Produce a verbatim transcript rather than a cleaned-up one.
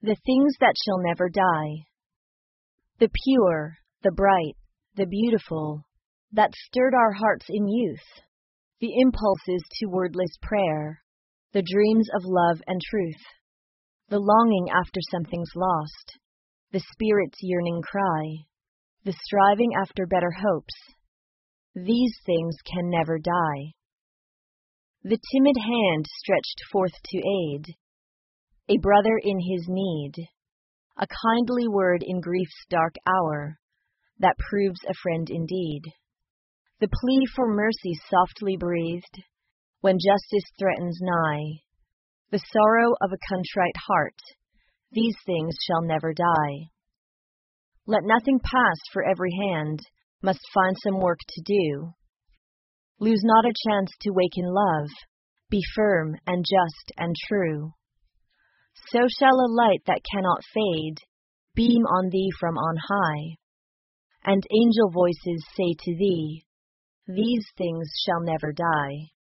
The things that shall never die. The pure, the bright, the beautiful, that stirred our hearts in youth. The impulses to wordless prayer, the dreams of love and truth. The longing after something's lost, the spirit's yearning cry, the striving after better hopes. These things can never die. The timid hand stretched forth to aid, a brother in his need, a kindly word in grief's dark hour, that proves a friend indeed. The plea for mercy softly breathed, when justice threatens nigh, the sorrow of a contrite heart, these things shall never die. Let nothing pass, for every hand must find some work to do. Lose not a chance to waken love, be firm and just and true. So shall a light that cannot fade beam on thee from on high, and angel voices say to thee, these things shall never die.